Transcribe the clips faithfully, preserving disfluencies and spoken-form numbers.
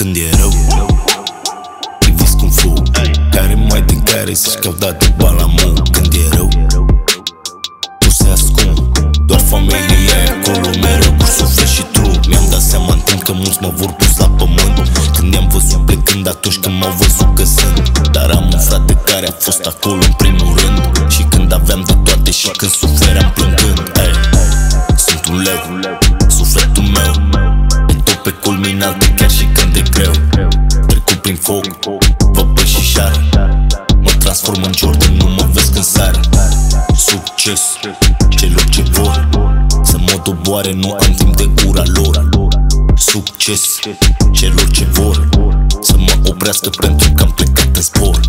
când e rău, priviți cum fug, care mai din care zici că-au dat de balamul. Când e rău, tu se ascund, doar familia e acolo mereu cu suflet și trup. Mi-am dat seama în timp că mulți mă vor pus la pământ, când i-am văzut plecând atunci când m-au văzut că sunt. Dar am un frate care a fost acolo în primul rând, și când aveam de toate și când sufeream plângând. Hey, sunt un leu, sufletul meu e tot pe culminate chiar și când e greu. Trecut prin foc, văpă și șară, mă transform în Jordan, nu mă vezi când sară. Succes celor ce vor să mă doboare, nu am timp de ura lor. Succes celor ce vor să mă oprească pentru că am plecat în zbor.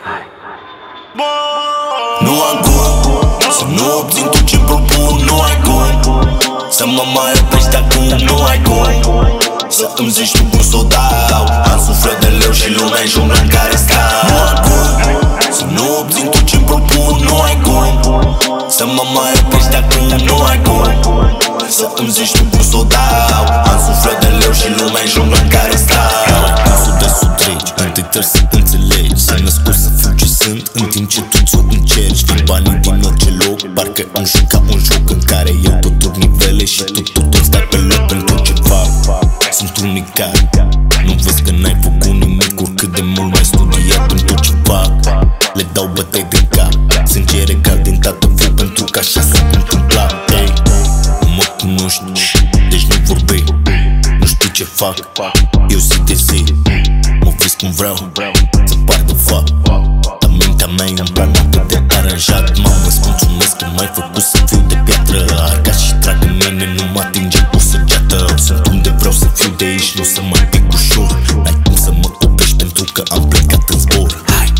Nu am cum să nu obțin tot ce-mi propun, nu ai cum să mă mai oprești acum, nu ai cum să îmi zici tu cum s-o dau. Am suflet de leu și lumea-i jungla în care stau. Nu am cum să nu obțin tot ce-mi propun, nu ai cum să mă mai oprești acum, nu ai cum să îmi zici tu cum s-o dau. Am suflet de leu și lumea-i jungla în care stau. Cursul de sub treci, întâi trebuie să înțelegi, s-ai născut să fiu ce sunt, în timp ce tu ți-o încerci. Vin banii din orice loc, parcă îmi juca un joc în care eu tot nivele și tu tot îți dai pe loc pentru ce fac. Sunt unicat, nu vezi că n-ai făcut nimic, oricât de mult mai studiat în tot ce fac. Le dau bătăi de cap, sânge regal din tată foc, pentru că așa s-a întâmplat. Hey, nu mă cunoști, deci nu vorbi, nu știu ce fac, eu zi de zi mă vezi cum vreau să par de fapt. Dar mintea mea e un plan atât de aranjat. Mamă, îți mulțumesc că m-ai făcut să fiu de piatră, arcat și trag în mine, nu mă atinge o săgeată. Sunt unde vreau să fiu, de aici nu să mai pic ușor. N-ai cum să mă oprești pentru că am plecat în zbor. Hai!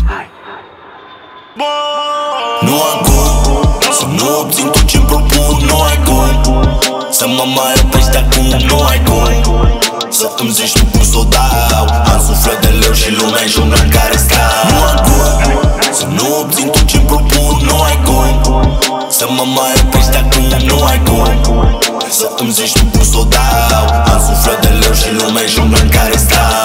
Nu am cum să nu obțin tot ce-mi propun, nu ai cum să mă mai oprești acum, nu ai cum să îmi zici tu cum s-o dau. Am suflet de leu și lumea-i jungla în care stau. Nu am cum să nu obțin tot ce-mi propun, nu ai cum să mă mai oprești acum, nu ai cum să îmi zici tu cum s-o dau. Am suflet de leu și lumea-i jungla în care stau.